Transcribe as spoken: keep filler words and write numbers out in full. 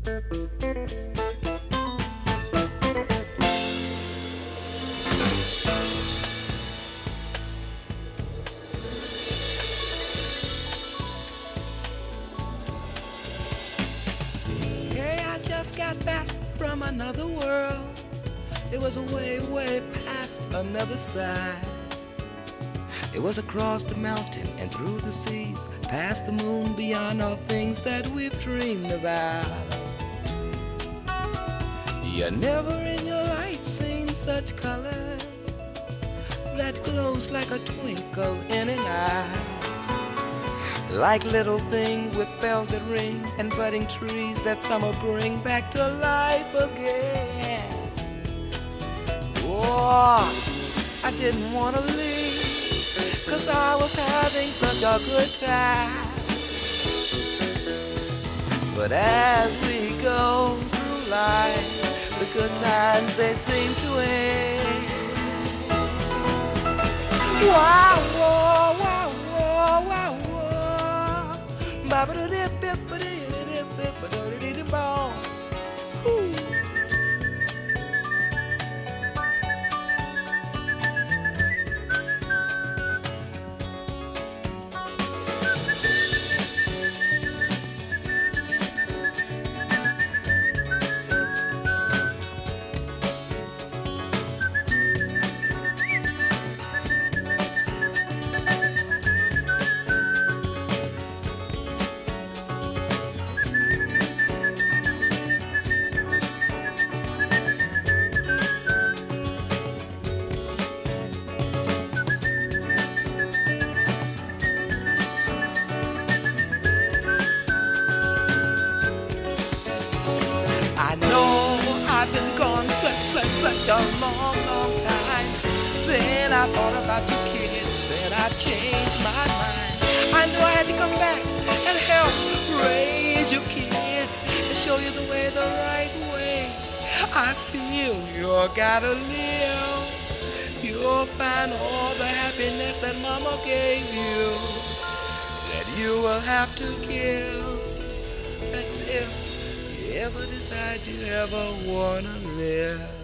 Hey, I just got back from another world. It was way, way past another side. It was across the mountain and through the seas, past the moon, beyond all things that we've dreamed about. You never in your life seen such color that glows like a twinkle in an eye. Like little things with bells that ring and budding trees that summer bring back to life again. Oh, I didn't want to leave, 'cause I was having such a good time. But as we go through life, the good times, they seem to end. Wow, wow, wow, wow, wow, wow. Ba-ba-da-dip-dip-ba-dip-dip-ba-da-dip-dip-ba-da-dip-dip-bom. Whoo. I know I've been gone such, such, such a long, long time. Then I thought about you kids, then I changed my mind. I knew I had to come back and help raise you kids and show you the way, the right way. I feel you're gotta live. You'll find all the happiness that Mama gave you, that you will have to give. That's if ever decide you ever wanna live.